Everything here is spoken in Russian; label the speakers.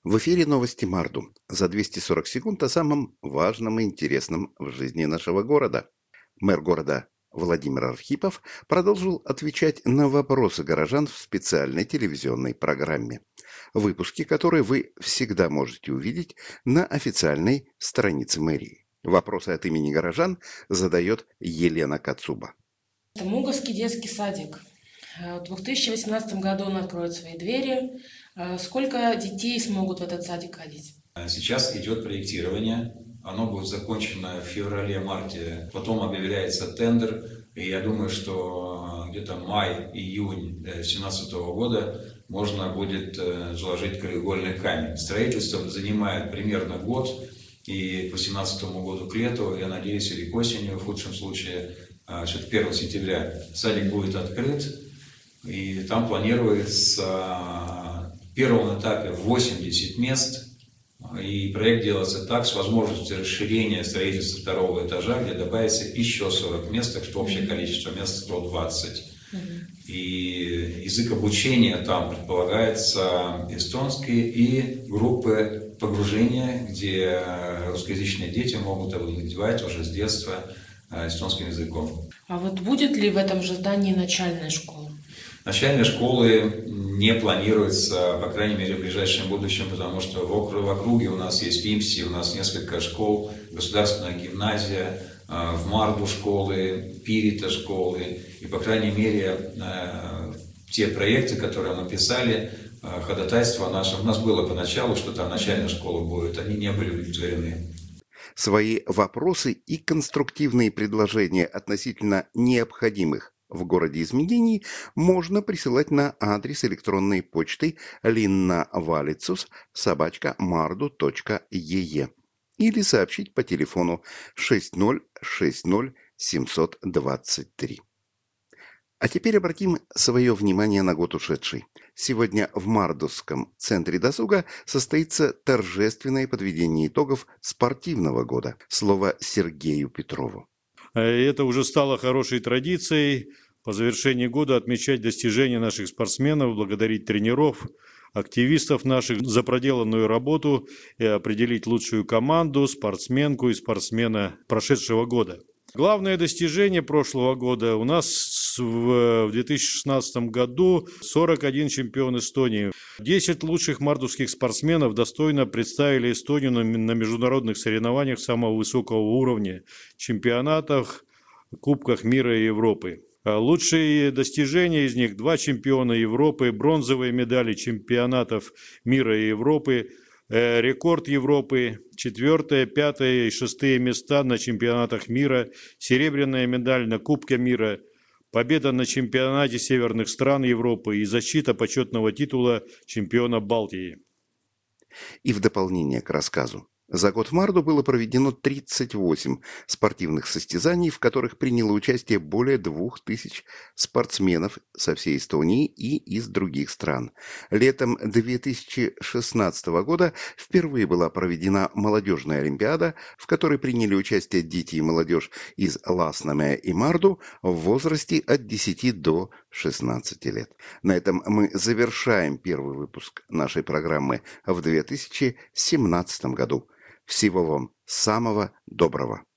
Speaker 1: В эфире новости Марду. За 240 секунд о самом важном и интересном в жизни нашего города. Мэр города Владимир Архипов продолжил отвечать на вопросы горожан в специальной телевизионной программе, выпуски которой вы всегда можете увидеть на официальной странице мэрии. Вопросы от имени горожан задает Елена Кацуба.
Speaker 2: Муговский детский садик. В 2018 году он откроет свои двери. Сколько детей смогут в этот садик ходить?
Speaker 3: Сейчас идет проектирование. Оно будет закончено в феврале-марте. Потом объявляется тендер. И я думаю, что где-то май-июнь 2017 года можно будет заложить краеугольный камень. Строительство занимает примерно год. И к 2018 году к лету, я надеюсь, или к осени, в худшем случае, все-таки 1 сентября садик будет открыт. И там планируется в первом этапе 80 мест. И проект делается так, с возможностью расширения строительства второго этажа, где добавится еще 40 мест, так что общее количество мест 120. И язык обучения там предполагается эстонский и группы погружения, где русскоязычные дети могут овладевать уже с детства эстонским языком.
Speaker 2: А вот будет ли в этом же здании начальная школа?
Speaker 3: Начальные школы не планируется, по крайней мере, в ближайшем будущем, потому что в округе у нас есть ВИМСИ, у нас несколько школ, государственная гимназия, в Марду школы, Пирита школы. И, по крайней мере, те проекты, которые мы писали, ходатайство наше, у нас было поначалу, что там начальная школа будет, они не были удовлетворены.
Speaker 1: Свои вопросы и конструктивные предложения относительно необходимых в городе изменений можно присылать на адрес электронной почты linnavalitsus@mardu.ee или сообщить по телефону 6060 723. А теперь обратим свое внимание на год ушедший. Сегодня в Мардовском центре досуга состоится торжественное подведение итогов спортивного года. Слово Сергею Петрову.
Speaker 4: Это уже стало хорошей традицией по завершении года отмечать достижения наших спортсменов, благодарить тренеров, активистов наших за проделанную работу и определить лучшую команду, спортсменку и спортсмена прошедшего года. Главное достижение прошлого года у нас в 2016 году 41 чемпион Эстонии. 10 лучших мардовских спортсменов достойно представили Эстонию на международных соревнованиях самого высокого уровня, чемпионатах, Кубках мира и Европы. Лучшие достижения из них: 2 чемпиона Европы, бронзовые медали чемпионатов мира и Европы, рекорд Европы, 4, 5 и 6 места на чемпионатах мира, серебряная медаль на Кубке мира, победа на чемпионате северных стран Европы и защита почетного титула чемпиона Балтии.
Speaker 1: И в дополнение к рассказу. За год в Марду было проведено 38 спортивных состязаний, в которых приняло участие более 2000 спортсменов со всей Эстонии и из других стран. Летом 2016 года впервые была проведена молодежная олимпиада, в которой приняли участие дети и молодежь из Ласнамя и Марду в возрасте от 10 до 16 лет. На этом мы завершаем первый выпуск нашей программы в 2017 году. Всего вам самого доброго.